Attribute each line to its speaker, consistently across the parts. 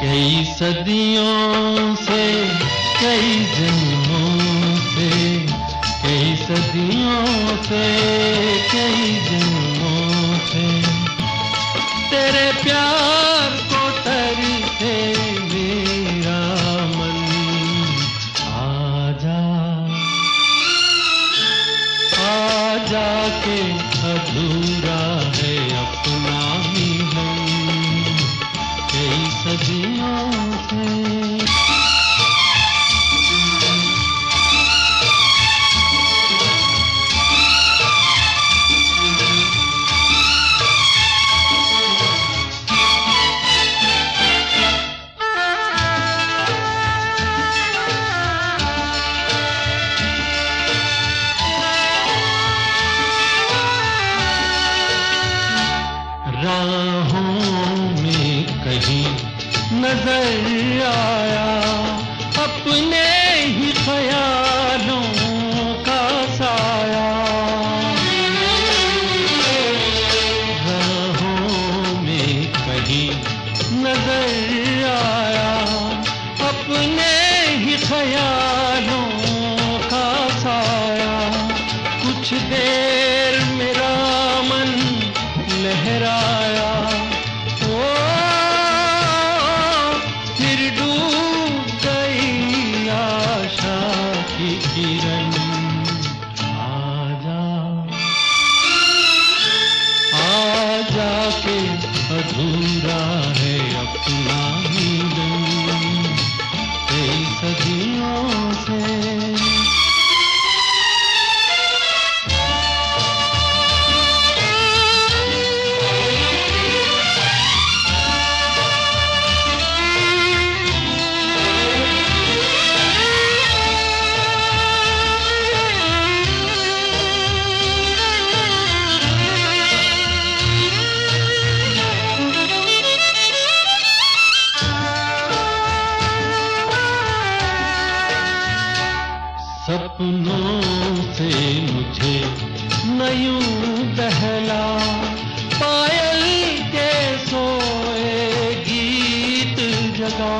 Speaker 1: कई सदियों से, कई जन्मों से, कई सदियों से, कई जन्मों से तेरे प्यार को तरसे मेरा मन। आजा, आजा के अधूरा है अपना मिलन कई सदियों से। राहों में कहीं नजर आया अपने ही ख्यालों का साया। राहों में कहीं नजर आया अपने ही ख्यालों का साया। कुछ देर मेरा मन लहराया, ओ फिर डूब गई आशा की किरण। आजा, आजा के अधूरा है अपना मिलन कई सदियों से। सपनों से मुझे न यूं बहला, पायल के सोए गीत जगा।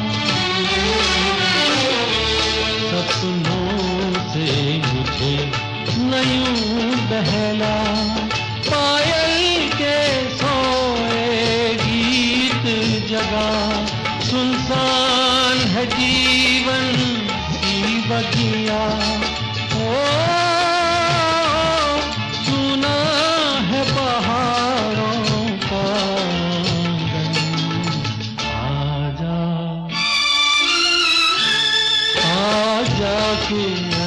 Speaker 1: सपनों से मुझे न यूं बहला, पायल के सोए गीत जगा। सुनसान है जीवन बगिया, ओ सुना है पहाड़ों का आंगन। आजा, आजा के